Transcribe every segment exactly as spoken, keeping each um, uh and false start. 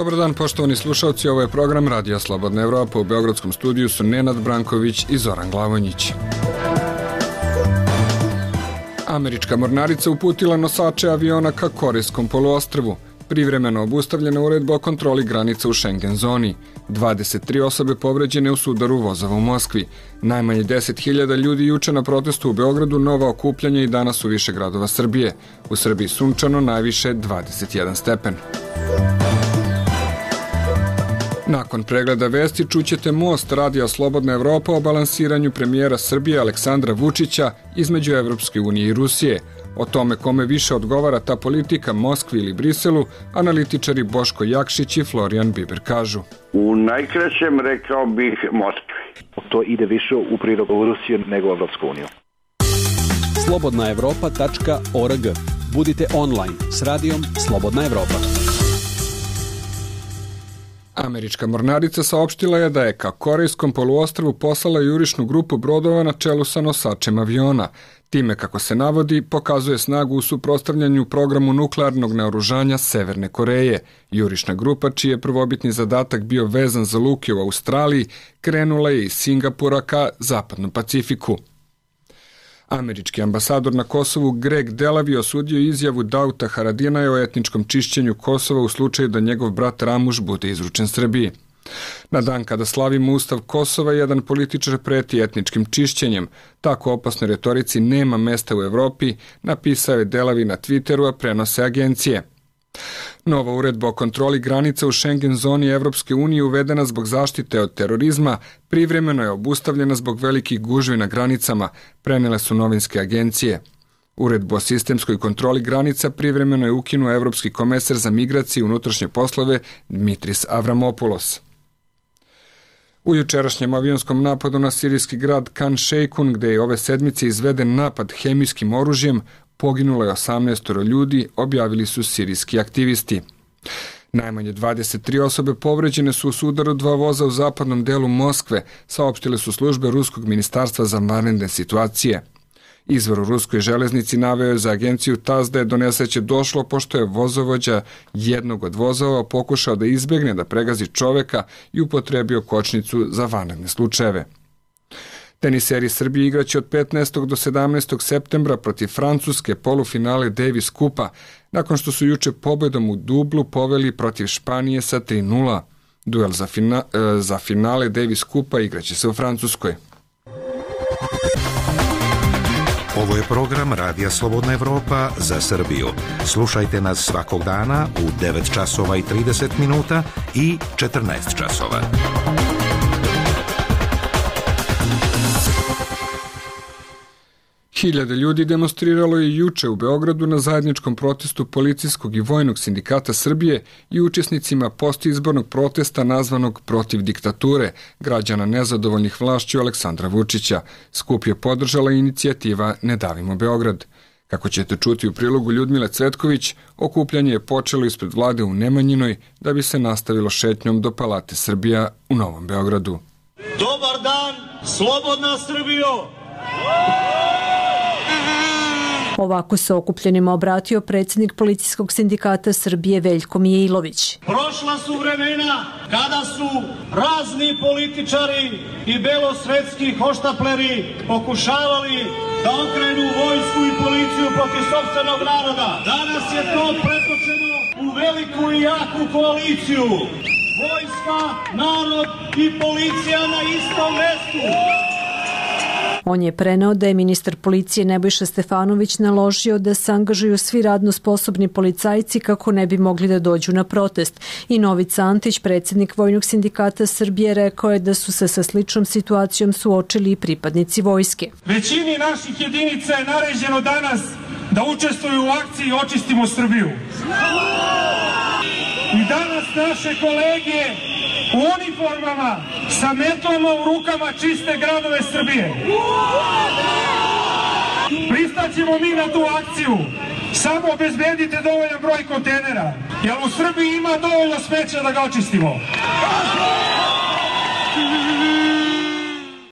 Dobar dan, poštovani slušalci, ovo je program Radija Slobodna Evropa. U beogradskom studiju su Nenad Branković i Zoran Glavonjić. Američka mornarica uputila nosače aviona ka Korejskom poluostrvu. Privremeno obustavljena uredba o kontroli granica u Schengen zoni. dvadeset tri osobe povređene u sudaru vozova u Moskvi. Najmanje deset hiljada ljudi juče na protestu u Beogradu, nova okupljanja i danas u više gradova Srbije. U Srbiji sunčano, najviše dvadeset jedan stepen. Nakon pregleda vesti čućete most Radija Slobodna Evropa o balansiranju premijera Srbije Aleksandra Vučića između Evropske unije i Rusije. O tome kome više odgovara ta politika, Moskvi ili Briselu, analitičari Boško Jakšić i Florijan Biber kažu. U najkraćem rekao bih Moskvi. To ide više u prilog Rusije nego Evropsku uniju. slobodna evropa tačka org. Budite online s radijom Slobodna Evropa. Američka mornarica saopštila je da je ka Korejskom poluostrvu poslala jurišnu grupu brodova na čelu sa nosačem aviona. Time, kako se navodi, pokazuje snagu u suprotstavljanju programu nuklearnog naoružanja Severne Koreje. Jurišna grupa, čiji je prvobitni zadatak bio vezan za luke u Australiji, krenula je iz Singapura ka Zapadnom Pacifiku. Američki ambasador na Kosovu Greg Delavi osudio izjavu Dauta Haradinaja o etničkom čišćenju Kosova u slučaju da njegov brat Ramuš bude izručen Srbiji. Na dan kada slavimo Ustav Kosova, jedan političar preti etničkim čišćenjem. Tako opasnoj retorici nema mesta u Evropi, napisao je Delavi na Twitteru, a prenose agencije. Nova uredba o kontroli granica u Schengen zoni Evropske unije uvedena zbog zaštite od terorizma, privremeno je obustavljena zbog velikih gužvi na granicama, prenele su novinske agencije. Uredbu o sistemskoj kontroli granica privremeno je ukinuo Evropski komesar za migracije i unutrašnje poslove Dmitris Avramopoulos. U jučerašnjem avionskom napadu na sirijski grad Khan Sheikhoun, gde je ove sedmice izveden napad hemijskim oružjem, poginulo je osamnaest ljudi, objavili su sirijski aktivisti. Najmanje dvadeset tri osobe povređene su u sudaru dva voza u zapadnom delu Moskve, saopštile su službe Ruskog ministarstva za vanredne situacije. Izvor u ruskoj železnici naveo je za agenciju TASS da je do nesreće došlo pošto je vozovođa jednog od vozova pokušao da izbegne da pregazi čoveka i upotrebio kočnicu za vanredne slučajeve. Teniseri Srbije igraće od petnaestog do sedamnaestog septembra protiv Francuske polufinale Davis Kupa, nakon što su juče pobedom u dublu poveli protiv Španije sa tri nula. Duel za, fina, za finale Davis Kupa igraće se u Francuskoj. Ovo je program Radija Slobodna Evropa za Srbiju. Slušajte nas svakog dana u devet časova i trideset minuta i četrnaest časova. Hiljade ljudi demonstriralo je juče u Beogradu na zajedničkom protestu Policijskog i Vojnog sindikata Srbije i učesnicima postizbornog protesta nazvanog Protiv diktature, građana nezadovoljnih vlašću Aleksandra Vučića. Skup je podržala inicijativa Ne davimo Beograd. Kako ćete čuti u prilogu Ljudmile Cvetković, okupljanje je počelo ispred vlade u Nemanjinoj da bi se nastavilo šetnjom do Palate Srbija u Novom Beogradu. Dobar dan, slobodna Srbijo! Ovako se okupljenima obratio predsjednik Policijskog sindikata Srbije Veljko Mijailović. Prošla su vremena kada su razni političari i belosvetski hoštapleri pokušavali da okrenu vojsku i policiju protiv sopstvenog naroda. Danas je to pretočeno u veliku i jaku koaliciju. Vojska, narod i policija na istom mestu. On je preneo da je ministar policije Nebojša Stefanović naložio da se angažuju svi radno sposobni policajci kako ne bi mogli da dođu na protest. I Novica Antić, predsjednik Vojnog sindikata Srbije, rekao je da su se sa sličnom situacijom suočili i pripadnici vojske. Većini naših jedinica je naređeno danas da učestvuju u akciji Očistimo Srbiju. I danas naše kolege u uniformama sa metlama u rukama čiste gradove Srbije. Pristaćemo mi na tu akciju. Samo obezbedite dovoljan broj kontejnera, jer u Srbiji ima dovoljno smeća da ga očistimo.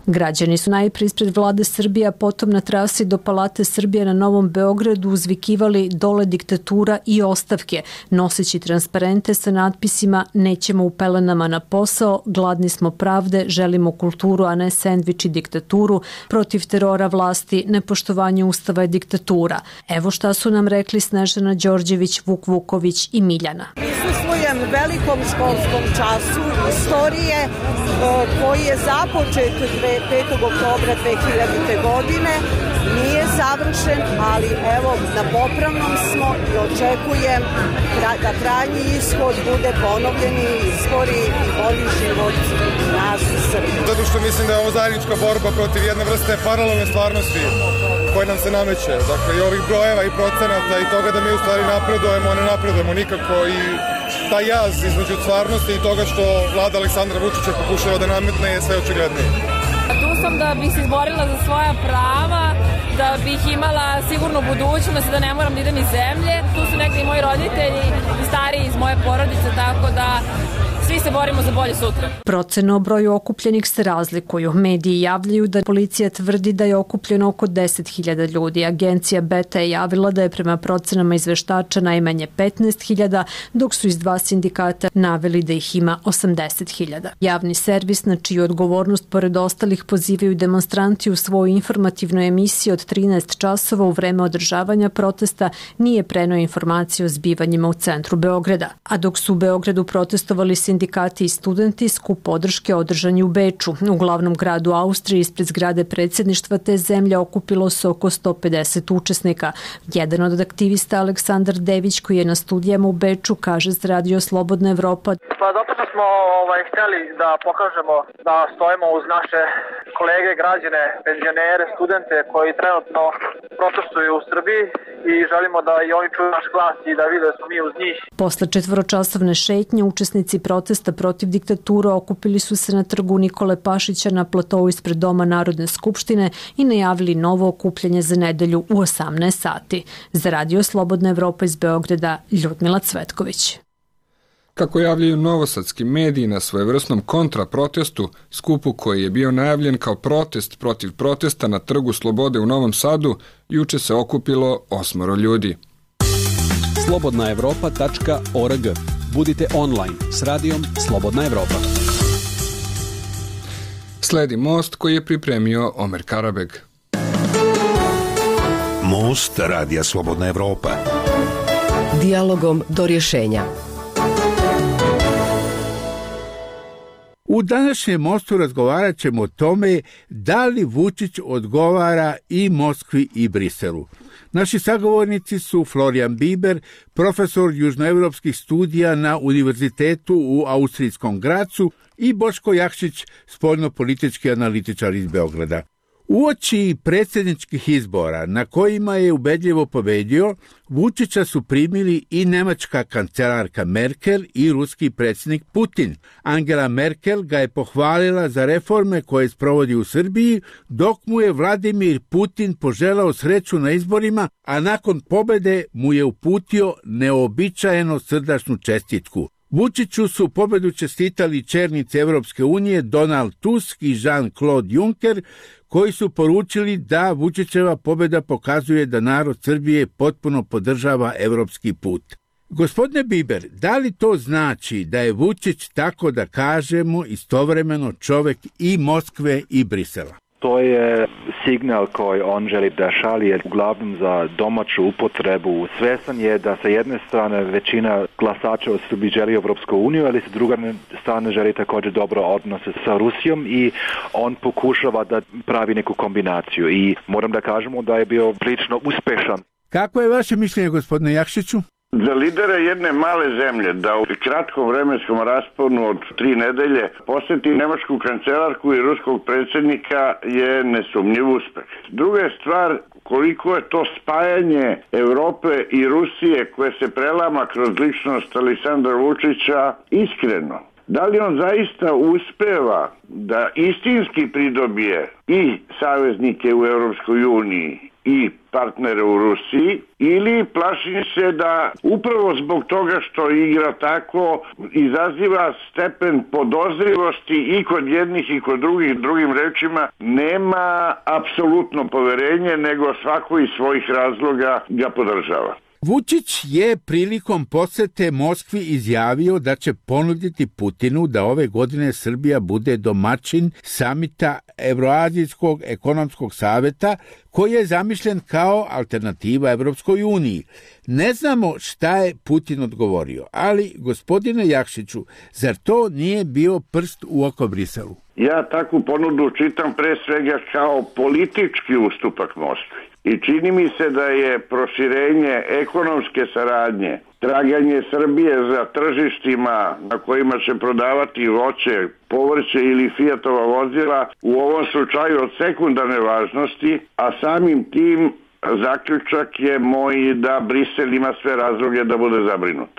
Građani su najprije ispred vlade Srbije, a potom na trasi do Palate Srbije na Novom Beogradu uzvikivali dole diktatura i ostavke, noseći transparente sa natpisima nećemo u pelenama na posao, gladni smo pravde, želimo kulturu, a ne sendvič i diktaturu, protiv terora vlasti, nepoštovanje ustava je diktatura. Evo šta su nam rekli Snežana Đorđević, Vuk Vuković i Miljana. Prisustvujem velikom školskom času istorije koji je započet petog oktobra dve hiljadite. godine. Nije završen, ali evo na popravnom smo i očekujem da krajnji ishod bude ponovljeni izbori i bolji život nas u Srbiji. Zato što mislim da je ovo zajednička borba protiv jedne vrste paralelne stvarnosti koje nam se nameće. Dakle, i ovih brojeva i procenata i toga da mi u stvari napredujemo, a ne napredujemo nikako i taj jaz između stvarnosti i toga što vlada Aleksandra Vučića pokušava da nametne je sve očiglednije. Tu sam da bih se izborila za svoja prava, da bih imala sigurnu budućnost, da ne moram da idem iz zemlje. Tu su negdje i moji roditelji i stariji iz moje porodice, tako da svi se borimo za bolje sutra. Procene o broju okupljenih se razlikuju. Mediji javljaju da policija tvrdi da je okupljeno oko deset hiljada ljudi. Agencija Beta je javila da je prema procenama izveštača najmanje petnaest hiljada, dok su iz dva sindikata naveli da ih ima osamdeset hiljada. Javni servis, na čiju odgovornost pored ostalih pozivaju demonstranti u svoju informativnoj emisiji od trinaest časova u vreme održavanja protesta, nije preneo informacije o zbivanjima u centru Beograda. A dok su u Beogradu protestovali sindikati i studenti, skup podrške održan je u Beču. U glavnom gradu Austrije ispred zgrade predsjedništva te zemlje okupilo se oko sto pedeset učesnika. Jedan od aktivista Aleksandar Dević, koji je na studijama u Beču, kaže za Radio Slobodna Evropa. Pa zato što smo ovaj, htjeli da pokažemo da stojimo uz naše kolege, građane, penzionere, studente koji trenutno protestuju u Srbiji i želimo da i oni čuju naš glas i da vide da smo mi uz njih. Posle četvoročasovne šetnje, učesnici protesta protiv diktatura okupili su se na trgu Nikole Pašića na platovu ispred Doma Narodne skupštine i najavili novo okupljanje za nedelju u osamnaest sati. Za Radio Slobodna Evropa iz Beograda, Ljudmila Cvetković. Kako javljaju novosadski mediji na svojevrsnom kontraprotestu, skupu koji je bio najavljen kao protest protiv protesta na Trgu Slobode u Novom Sadu, juče se okupilo osmoro ljudi. slobodna evropa tačka org. Budite online s radijom Slobodna Evropa. Sledi Most koji je pripremio Omer Karabeg. Most Radija Slobodna Evropa. Dijalogom do rješenja. U današnjem Mostu razgovarat ćemo o tome da li Vučić odgovara i Moskvi i Briselu. Naši sagovornici su Florijan Biber, profesor južnoevropskih studija na Univerzitetu u Austrijskom Gracu, i Boško Jakšić, spoljnopolitički analitičar iz Beograda. Uoči predsjedničkih izbora na kojima je ubedljivo pobedio, Vučića su primili i nemačka kancelarka Merkel i ruski predsjednik Putin. Angela Merkel ga je pohvalila za reforme koje sprovodi u Srbiji, dok mu je Vladimir Putin poželao sreću na izborima, a nakon pobede mu je uputio neobičajeno srdačnu čestitku. Vučiću su pobedu čestitali čelnici Evropske unije Donald Tusk i Jean-Claude Juncker, koji su poručili da Vučićeva pobeda pokazuje da narod Srbije potpuno podržava evropski put. Gospodine Biber, da li to znači da je Vučić, tako da kažemo, istovremeno čovjek i Moskve i Brisela? To je signal koji on želi da šalje uglavnom za domaću upotrebu. Svjestan je da sa jedne strane većina glasača u Srbiji želi Evropsku uniju, ali sa druge strane želi također dobro odnose sa Rusijom i on pokušava da pravi neku kombinaciju i moram da kažemo da je bio prilično uspešan. Kako je vaše mišljenje, gospodine Jakšiću? Za lidera jedne male zemlje da u kratkom vremenskom rasponu od tri nedelje posjeti nemačku kancelarku i ruskog predsjednika je nesumnjiv uspeh. Druga je stvar koliko je to spajanje Europe i Rusije koje se prelama kroz ličnost Aleksandra Vučića iskreno. Da li on zaista uspeva da istinski pridobije i saveznike u Europskoj uniji i partnere u Rusiji, ili plašim se da upravo zbog toga što igra tako izaziva stepen podozrivosti i kod jednih i kod drugih, drugim rečima nema apsolutno poverenje, nego svako iz svojih razloga ga podržava. Vučić je prilikom posete Moskvi izjavio da će ponuditi Putinu da ove godine Srbija bude domaćin samita Evroazijskog ekonomskog saveta koji je zamišljen kao alternativa Evropskoj uniji. Ne znamo šta je Putin odgovorio, ali gospodine Jakšiću, zar to nije bio prst u oko Briselu? Ja takvu ponudu čitam pre svega kao politički ustupak Moskvi. I čini mi se da je proširenje ekonomske saradnje, traganje Srbije za tržištima na kojima će prodavati voće, povrće ili Fiatova vozila u ovom slučaju od sekundarne važnosti, a samim tim zaključak je moj da Brisel ima sve razloge da bude zabrinut.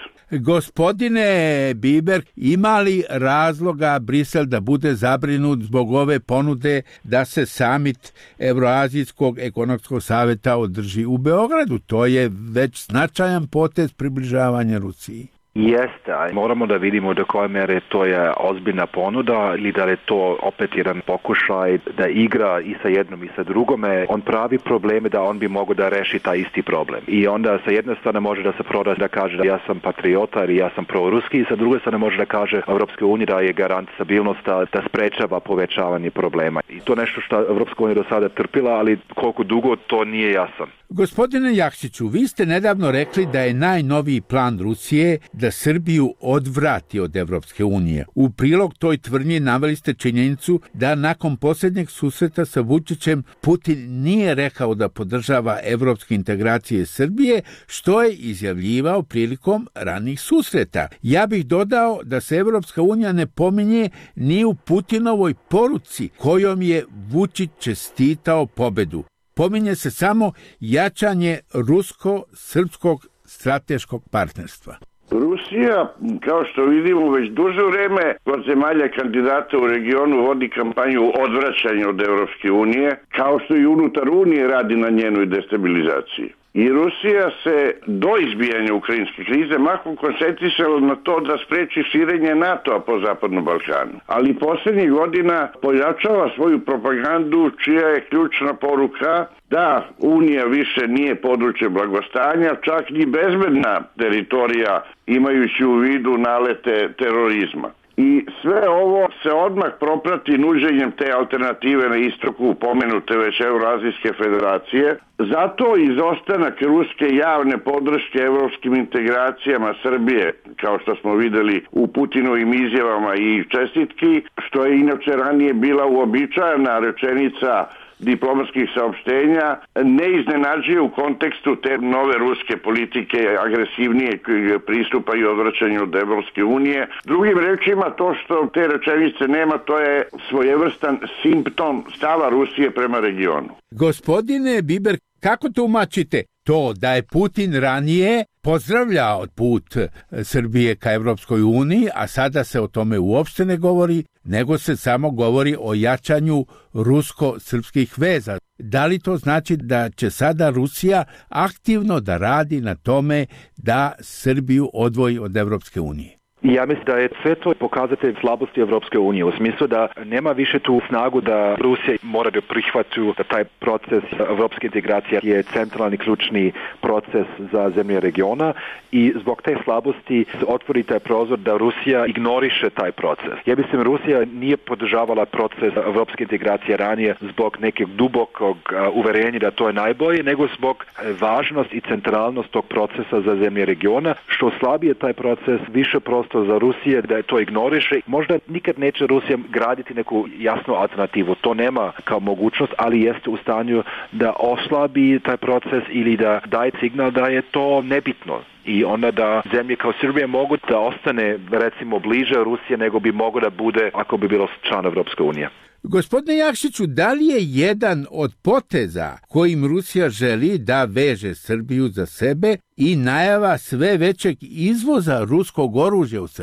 Gospodine Biber, ima li razloga Brisel da bude zabrinut zbog ove ponude da se samit Evroazijskog ekonomskog saveta održi u Beogradu? To je već značajan potez približavanja Rusiji. Jeste, moramo da vidimo do koje mere to je ozbiljna ponuda ili da je to opet jedan pokušaj da igra i sa jednom i sa drugome. On pravi probleme da on bi mogao da reši taj isti problem. I onda sa jedne strane može da se proda da kaže da ja sam patriota ili ja sam proruski i sa druge strane može da kaže Evropska unija da je garant stabilnosti, da sprečava povećavanje problema. I to nešto što Evropska unija do sada trpila, ali koliko dugo to nije jasan. Gospodine Jakšiću, vi ste nedavno rekli da je najnoviji plan Rusije da Srbiju odvrati od Evropske unije. U prilog toj tvrdnji naveli ste činjenicu da nakon posljednjeg susreta sa Vučićem Putin nije rekao da podržava evropske integracije Srbije, što je izjavljivao prilikom ranih susreta. Ja bih dodao da se Evropska unija ne pominje ni u Putinovoj poruci kojom je Vučić čestitao pobedu. Pominje se samo jačanje rusko-srpskog strateškog partnerstva. Rusija, kao što vidimo, već duže vreme kod zemalja kandidata u regionu vodi kampanju odvraćanja od Evropske unije, kao što i unutar Unije radi na njenoj destabilizaciji. I Rusija se do izbijanja ukrajinske krize mahom koncentrisala na to da spreči širenje NATO-a po Zapadnom Balkanu. Ali posljednjih godina pojačava svoju propagandu čija je ključna poruka da Unija više nije područje blagostanja, čak ni bezbedna teritorija imajući u vidu nalete terorizma. I sve ovo se odmah proprati nuđenjem te alternative na istoku pomenute već Evroazijske federacije. Zato izostanak ruske javne podrške evropskim integracijama Srbije, kao što smo videli u Putinovim izjavama i čestitki, što je inače ranije bila uobičajena rečenica diplomatskih saopštenja, ne iznenađuje u kontekstu te nove ruske politike agresivnije pristupa i odvraćanju od Evropske unije. Drugim rečima, to što te rečenice nema, to je svojevrstan simptom stava Rusije prema regionu. Gospodine Biber, kako tumačite to da je Putin ranije pozdravljao put Srbije ka Evropskoj uniji, a sada se o tome uopšte ne govori, nego se samo govori o jačanju rusko-srpskih veza? Da li to znači da će sada Rusija aktivno da radi na tome da Srbiju odvoji od Evropske unije? Ja mislim da je sve to pokazatelj slabosti Evropske unije, u smislu da nema više tu snagu da Rusija mora da prihvati da taj proces evropske integracije je centralni ključni proces za zemlje regiona i zbog te slabosti se otvori taj prozor da Rusija ignoriše taj proces. Ja mislim Rusija nije podržavala proces evropske integracije ranije zbog nekog dubokog uverenja da to je najbolje, nego zbog važnost i centralnost tog procesa za zemlje regiona, što slabije taj proces, više prosto za Rusije da je to ignoriše. Možda nikad neće Rusija graditi neku jasnu alternativu. To nema kao mogućnost, ali jeste u stanju da oslabi taj proces ili da daje signal da je to nebitno. I onda da zemlje kao Srbija mogu da ostane recimo bliže Rusije nego bi mogo da bude ako bi bilo član Evropske unije. Gospodine Jakšiću, da li je jedan od poteza kojim Rusija želi da veže Srbiju za sebe i najava sve većeg izvoza ruskog oružja u Srbiju?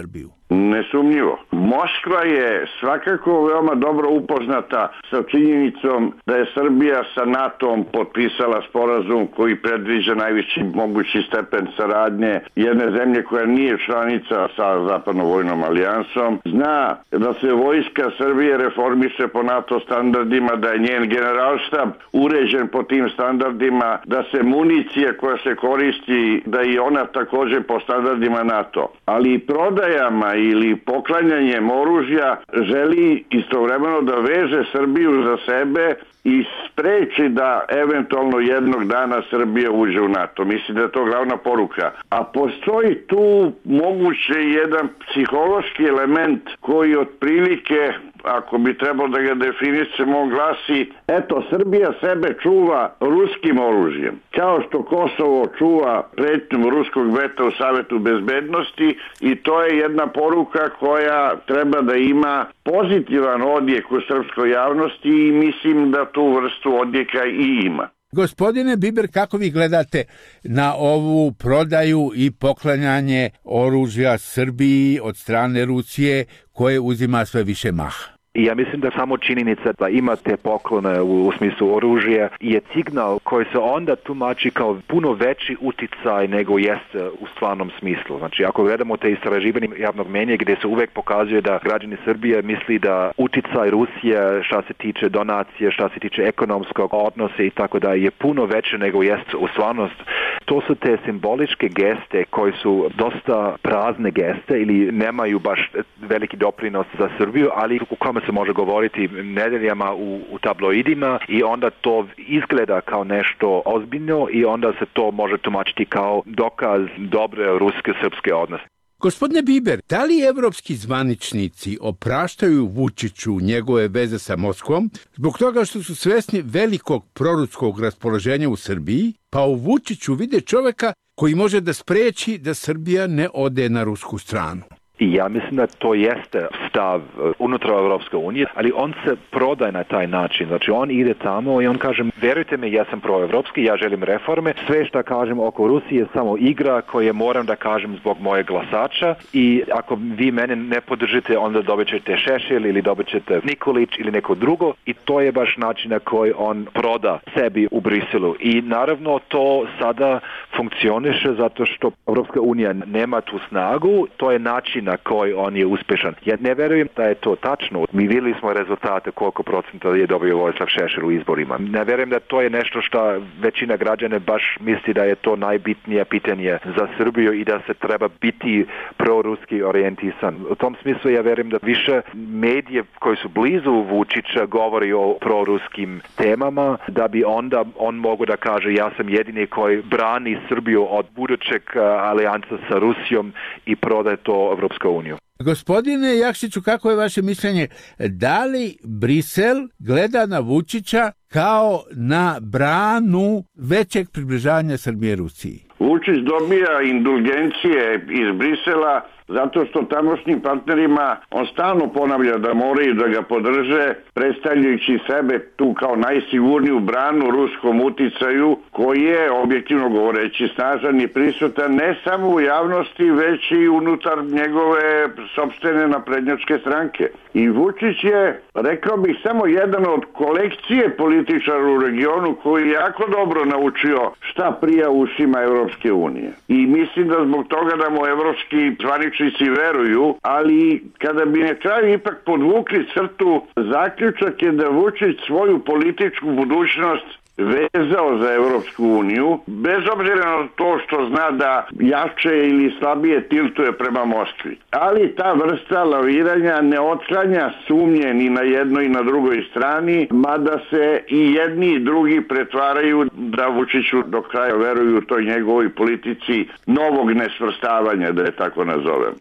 Nesumnjivo. Moskva je svakako veoma dobro upoznata sa činjenicom da je Srbija sa NATO-om potpisala sporazum koji predviđa najviši mogući stepen saradnje jedne zemlje koja nije članica sa Zapadnom vojnom alijansom. Zna da se vojska Srbije reformiše po NATO standardima, da je njen generalštab uređen po tim standardima, da se municija koja se koristi, da i ona također po standardima NATO. Ali prodajama ili poklanjanjem oružja želi istovremeno da veže Srbiju za sebe i spreči da eventualno jednog dana Srbija uđe u NATO. Mislim da je to glavna poruka. A postoji tu moguće jedan psihološki element koji otprilike, ako bi trebalo da ga definišemo, glasi: eto, Srbija sebe čuva ruskim oružjem. Kao što Kosovo čuva pretnjom ruskog veta u Savetu bezbednosti, i to je jedna poruka koja treba da ima pozitivan odjek u srpskoj javnosti i mislim da tu vrstu odjeka i ima. Gospodine Biber, kako vi gledate na ovu prodaju i poklanjanje oružja Srbiji od strane Rusije koje uzima sve više maha? I ja mislim da samo činjenica da imate poklone u, u smislu oružja je signal koji se onda tumači kao puno veći uticaj nego jeste u stvarnom smislu. Znači, ako gledamo te istraživanje javnog mnjenja gdje se uvek pokazuje da građani Srbije misli da uticaj Rusije šta se tiče donacije, šta se tiče ekonomskog odnosa i tako da je puno veće nego jeste u stvarnost. To su te simboličke geste koji su dosta prazne geste ili nemaju baš veliki doprinos za Srbiju, ali u kome se može govoriti nedeljama u, u tabloidima i onda to izgleda kao nešto ozbiljno i onda se to može tumačiti kao dokaz dobre ruske-srpske odnose. Gospodine Biber, da li evropski zvaničnici opraštaju Vučiću njegove veze sa Moskvom zbog toga što su svesni velikog proruskog raspoloženja u Srbiji, pa u Vučiću vide čoveka koji može da spreči da Srbija ne ode na rusku stranu? I ja mislim da to jeste stav unutar Evropske unije, ali on se prodaje na taj način. Znači on ide tamo i on kaže: verujte mi, ja sam proevropski, ja želim reforme, sve što kažem oko Rusije je samo igra koje moram da kažem zbog moje glasača i ako vi mene ne podržite, onda dobit ćete Šešelj ili dobit ćete Nikolić ili neko drugo i to je baš način na koji on proda sebi u Briselu. I naravno to sada funkcioniše zato što Evropska unija nema tu snagu, to je način na koji on je uspešan. Ja ne verujem da je to tačno. Mi vidjeli smo rezultate koliko procenta je dobio Vojislav Šešelj u izborima. Ne verujem da to je nešto što većina građana baš misli da je to najbitnije pitanje za Srbiju i da se treba biti proruski orijentisan. U tom smislu ja verujem da više medije koji su blizu Vučića govori o proruskim temama, da bi onda on mogu da kaže: ja sam jedini koji brani Srbiju od budućeg alijansa sa Rusijom i prodaje to Evropska unija. Gospodine Jakšiću, kako je vaše mišljenje? Da li Brisel gleda na Vučića kao na branu većeg približavanja Srbije Rusiji? Vučić dobija indulgencije iz Brisela zato što tamošnjim partnerima on stalno ponavlja da moraju da ga podrže, predstavljajući sebe tu kao najsigurniju branu ruskom uticaju, koji je, objektivno govoreći, snažan i prisutan ne samo u javnosti, već i unutar njegove sopstvene naprednjačke stranke. I Vučić je, rekao bih, samo jedan od kolekcije političara u regionu koji je jako dobro naučio šta prija ušima Evropske unije. I mislim da zbog toga da mu evropski zvaničnici veruju, ali kada bi na kraju ipak podvukli crtu, zaključak je da Vučić svoju političku budućnost vezao za Evropsku uniju, bez obzira na to što zna da jače ili slabije tiltuje prema Moskvi. Ali ta vrsta laviranja ne otklanja sumnje ni na jednoj i na drugoj strani, mada se i jedni i drugi pretvaraju da Vučiću do kraja veruju u toj njegovoj politici novog nesvrstavanja, da je tako nazovem.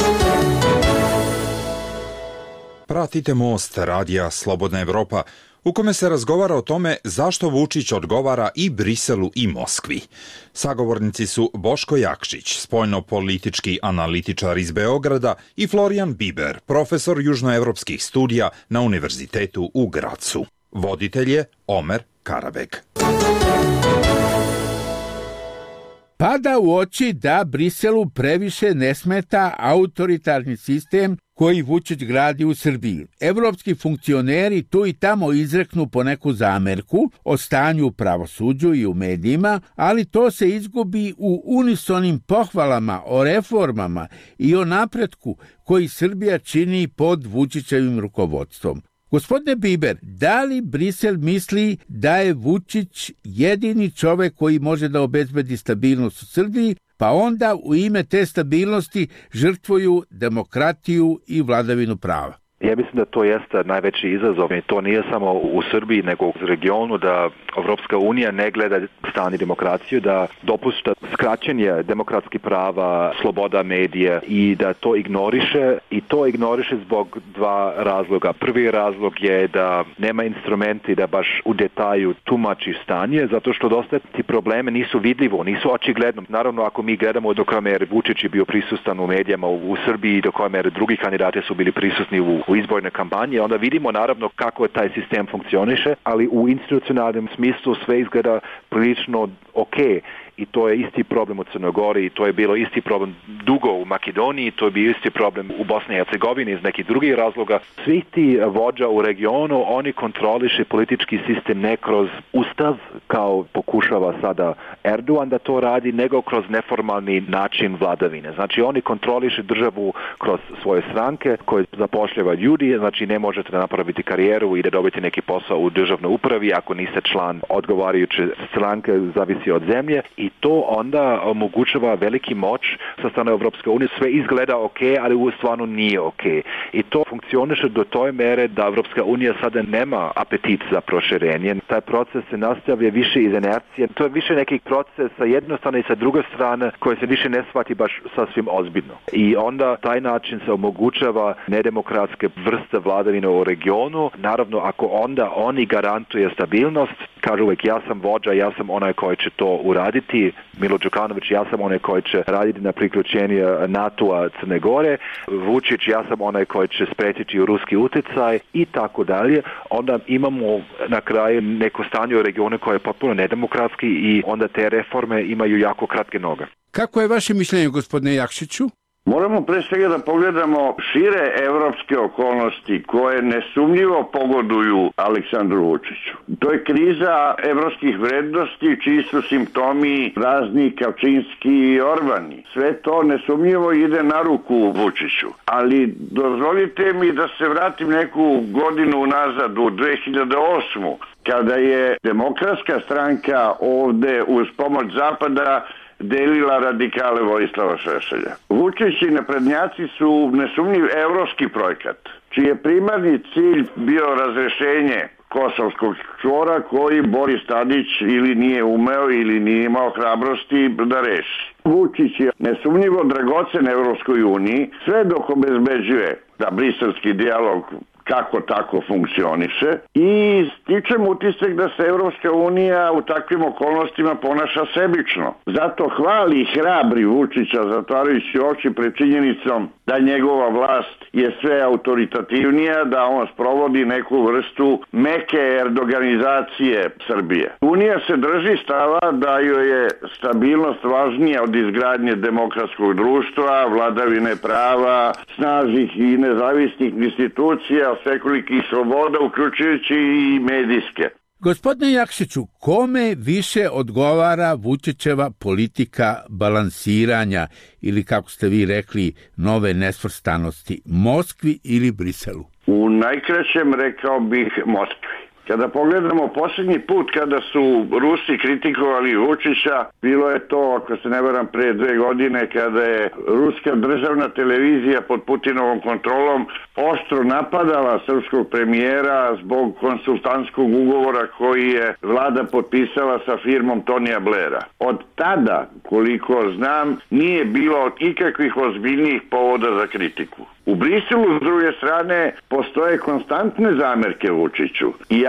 Pratite Most, radija Slobodna Evropa, u kome se razgovara o tome zašto Vučić odgovara i Briselu i Moskvi. Sagovornici su Boško Jakšić, spoljno-politički analitičar iz Beograda, i Florijan Biber, profesor južnoevropskih studija na Univerzitetu u Gracu. Voditelj je Omer Karabek. Pada u oči da Briselu previše ne smeta autoritarni sistem koji Vučić gradi u Srbiji. Evropski funkcioneri tu i tamo izreknu po neku zamerku o stanju u pravosuđu i u medijima, ali to se izgubi u unisonim pohvalama o reformama i o napretku koji Srbija čini pod Vučićevim rukovodstvom. Gospodine Biber, da li Brisel misli da je Vučić jedini čovek koji može da obezbedi stabilnost u Srbiji, pa onda u ime te stabilnosti žrtvuju demokratiju i vladavinu prava? Ja mislim da to jeste najveći izazov i to nije samo u Srbiji nego u regionu, da Evropska unija ne gleda stanje demokraciju, da dopušta skraćenje demokratskih prava, sloboda medija i da to ignoriše i to ignoriše zbog dva razloga. Prvi razlog je da nema instrumenti da baš u detalju tumači stanje, zato što dosta ti probleme nisu vidljivo, nisu očigledno. Naravno, ako mi gledamo do koje mere Vučić je bio prisutan u medijama u Srbiji, do koje mere drugi kandidati su bili prisutni u u izborne kampanje, onda vidimo naravno kako je taj sistem funkcioniše, ali u institucionalnom smislu sve izgleda prilično ok. I to je isti problem u Crnoj Gori, i to je bilo isti problem dugo u Makedoniji, to je bio isti problem u Bosni i Hercegovini iz nekih drugih razloga. Svi ti vođa u regionu, oni kontroliše politički sistem ne kroz ustav, kao pokušava sada Erdogan da to radi, nego kroz neformalni način vladavine. Znači oni kontroliše državu kroz svoje stranke koje zapošljava ljudi, znači ne možete napraviti karijeru i da dobiti neki posao u državnoj upravi ako niste član odgovarajuće stranke, zavisi od zemlje. I to onda omogućava veliki moć sa strane Evropske unije. Sve izgleda ok, ali u stvarno nije ok. I to funkcioniše do toj mere da Evropska unija sada nema apetit za proširenje. Taj proces se nastavlja više iz inercije. To je više neki proces sa jedne strane i sa druge strane koji se više ne shvati baš sasvim ozbiljno. I onda taj način se omogućava nedemokratske vrste vladavine u regionu. Naravno, ako onda oni garantuje stabilnost, kažu uvijek ja sam vođa, ja sam onaj koji će to uraditi, Milo Đukanović, ja sam onaj koji će raditi na priključenje NATO-a Crne Gore, Vučić, ja sam onaj koji će spriječiti ruski utjecaj i tako dalje, onda imamo na kraju neko stanje u regionu koje je potpuno nedemokratski i onda te reforme imaju jako kratke noge. Kako je vaše mišljenje, gospodine Jakšiću? Moramo pre svega da pogledamo šire evropske okolnosti koje nesumnjivo pogoduju Aleksandru Vučiću. To je kriza evropskih vrednosti čiji su simptomi razni Kačinski i Orbani. Sve to nesumnjivo ide na ruku Vučiću. Ali dozvolite mi da se vratim neku godinu nazad u dve hiljade osmu. Kada je Demokratska stranka ovde uz pomoć Zapada delila radikale Vojislava Šešelja. Vučić i naprednjaci su nesumnjiv evropski projekat, čiji je primarni cilj bio razrešenje kosovskog čvora koji Boris Tadić ili nije umeo ili nije imao hrabrosti da reši. Vučić je nesumnjivo dragocen Evropskoj uniji sve dok obezbeđuje da briselski dijalog kako tako funkcioniše i stičem utisak da se Evropska unija u takvim okolnostima ponaša sebično. Zato hvali i hrabri Vučića zatvarajući oči pred činjenicom da njegova vlast je sve autoritativnija, da on sprovodi neku vrstu meke erdoganizacije Srbije. Unija se drži stava da joj je stabilnost važnija od izgradnje demokratskog društva, vladavine prava, snažnih i nezavisnih institucija, svekolikih sloboda, uključujući i medijske. Gospodine Jakšiću, kome više odgovara Vučićeva politika balansiranja ili, kako ste vi rekli, nove nesvrstanosti, Moskvi ili Briselu? U najkraćem rekao bih Moskvi. Kada pogledamo posljednji put kada su Rusi kritikovali Vučića, bilo je to, ako se ne varam, pre dve godine kada je ruska državna televizija pod Putinovom kontrolom oštro napadala srpskog premijera zbog konsultantskog ugovora koji je vlada potpisala sa firmom Tonija Blaira. Od tada, koliko znam, nije bilo ikakvih ozbiljnijih povoda za kritiku. U Briselu, s druge strane, postoje konstantne zamerke Vučiću. Iako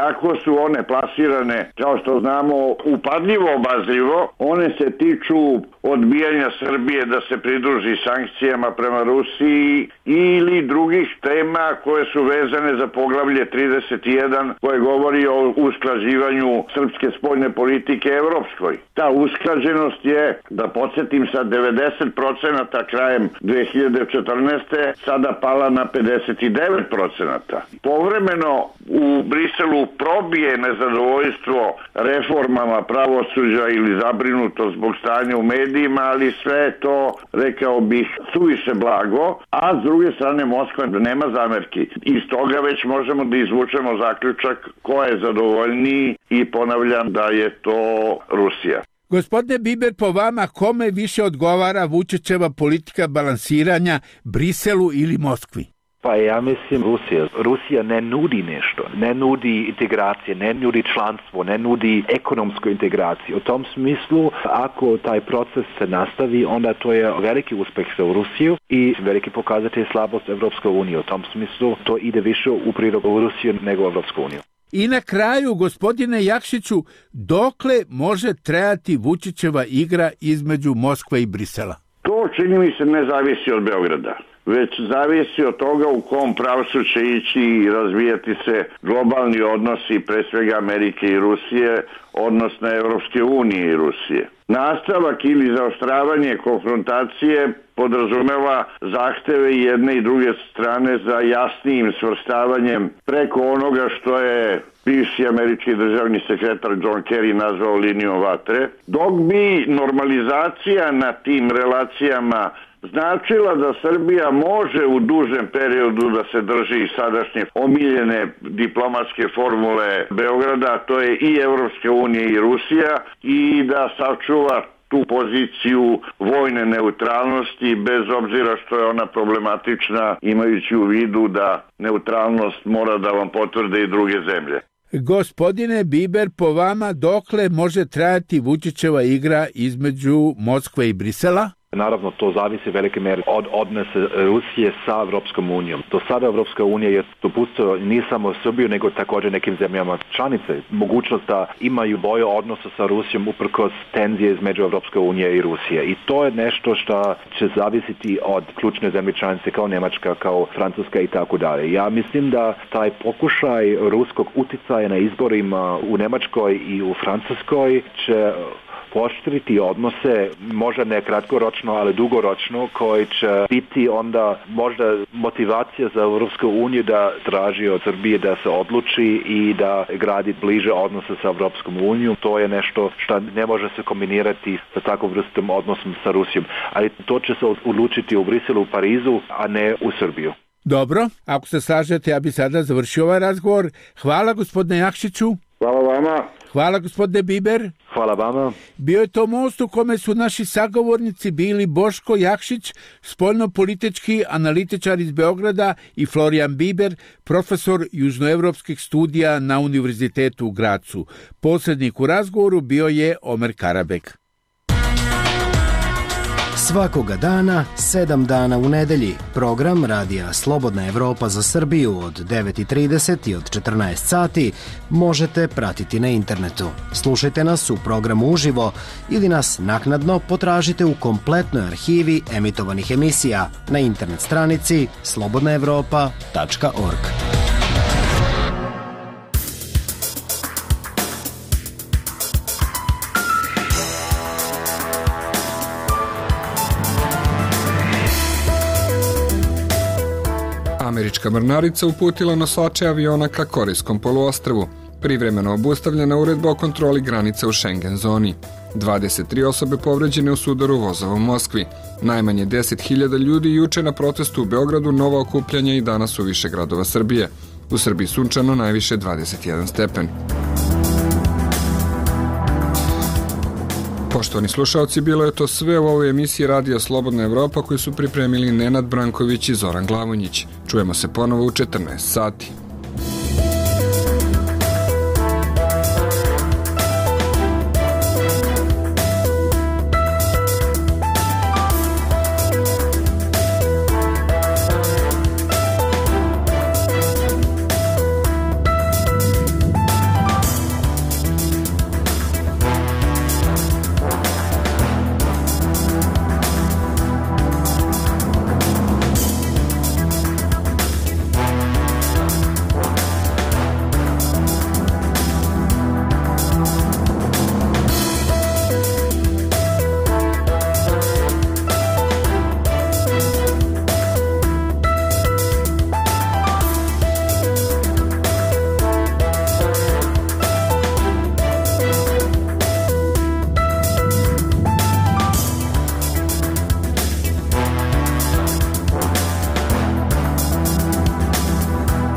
kako su one plasirane, kao što znamo, upadljivo obazrivo, one se tiču odbijanja Srbije da se pridruži sankcijama prema Rusiji ili drugih tema koje su vezane za poglavlje trideset jedan koje govori o usklađivanju srpske spoljne politike evropskoj. Ta usklađenost je, da podsjetim, sa devedeset procenata krajem dve hiljade četrnaeste. sada pala na pedeset devet procenata. Povremeno u Briselu probije nezadovoljstvo reformama pravosuđa ili zabrinuto zbog stanja u medijima, ali sve je to, rekao bih, suviše blago, a s druge strane Moskva nema zamerki. Iz toga već možemo da izvučemo zaključak ko je zadovoljniji i ponavljam da je to Rusija. Gospodine Biber, po vama kome više odgovara Vučićeva politika balansiranja, Briselu ili Moskvi? Pa ja mislim Rusija. Rusija ne nudi nešto, ne nudi integracije, ne nudi članstvo, ne nudi ekonomsku integraciju. U tom smislu, ako taj proces se nastavi, onda to je veliki uspeh za Rusiju i veliki pokazatelj slabost Evropske unije. U tom smislu to ide više u prilog Rusiju nego Evropsku uniju. I na kraju, gospodine Jakšiću, dokle može trajati Vučićeva igra između Moskve i Brisela? To, čini mi se, ne zavisi od Beograda, već zavisi od toga u kom pravcu će ići i razvijati se globalni odnosi, pre svega Amerike i Rusije, odnosno Evropske unije i Rusije. Nastavak ili zaoštravanje konfrontacije podrazumeva zahteve jedne i druge strane za jasnijim svrstavanjem preko onoga što je bivši američki državni sekretar John Kerry nazvao linijom vatre, dok bi normalizacija na tim relacijama značila da Srbija može u dužem periodu da se drži sadašnje omiljene diplomatske formule Beograda, to je i Evropske unije i Rusija, i da sačuva tu poziciju vojne neutralnosti bez obzira što je ona problematična, imajući u vidu da neutralnost mora da vam potvrde i druge zemlje. Gospodine Biber, po vama dokle može trajati Vučićeva igra između Moskve i Brisela? Naravno, to zavisi velike mjere od odnose Rusije sa Evropskom unijom. Do sada Evropska unija je dopustila ne samo Srbiju, nego također nekim zemljama članice mogućnost da imaju bolje odnose sa Rusijom uprkos tenzije između Evropske unije i Rusije. I to je nešto što će zavisiti od ključne zemlje članice kao Njemačka, kao Francuska i tako dalje. Ja mislim da taj pokušaj ruskog uticaja na izborima u Njemačkoj i u Francuskoj će pooštriti odnose, možda ne kratkoročno, ali dugoročno, koji će biti onda možda motivacija za Evropsku uniju da traži od Srbije da se odluči i da gradi bliže odnose sa Evropskom unijom. To je nešto što ne može se kombinirati sa takvom vrstom odnosom sa Rusijom. Ali to će se odlučiti u Briselu, u Parizu, a ne u Srbiju. Dobro, ako se slažete, ja bi sada završio ovaj razgovor. Hvala gospodine Jakšiću. Hvala vama. Hvala gospodine Biber. Hvala vama. Bio je to most u kome su naši sagovornici bili Boško Jakšić, spoljnopolitički analitičar iz Beograda, i Florijan Biber, profesor južnoevropskih studija na Univerzitetu u Gracu. Posrednik u razgovoru bio je Omer Karabek. Svakoga dana, sedam dana u nedelji, program Radija Slobodna Evropa za Srbiju od devet i trideset i od četrnaest sati možete pratiti na internetu. Slušajte nas u programu uživo ili nas naknadno potražite u kompletnoj arhivi emitovanih emisija na internet stranici slobodna evropa tačka org. Američka mornarica uputila nosače aviona ka Korejskom poluostrvu. Privremeno obustavljena uredba o kontroli granica u Schengen zoni. dvadeset tri osobe povređene u sudaru vozova u Moskvi. Najmanje deset hiljada ljudi juče na protestu u Beogradu, nova okupljanja i danas u više gradova Srbije. U Srbiji sunčano, najviše dvadeset jedan stepen. Poštovani slušalci, bilo je to sve u ovoj emisiji Radija Slobodna Evropa koju su pripremili Nenad Branković i Zoran Glavonjić. Čujemo se ponovo u četrnaest sati.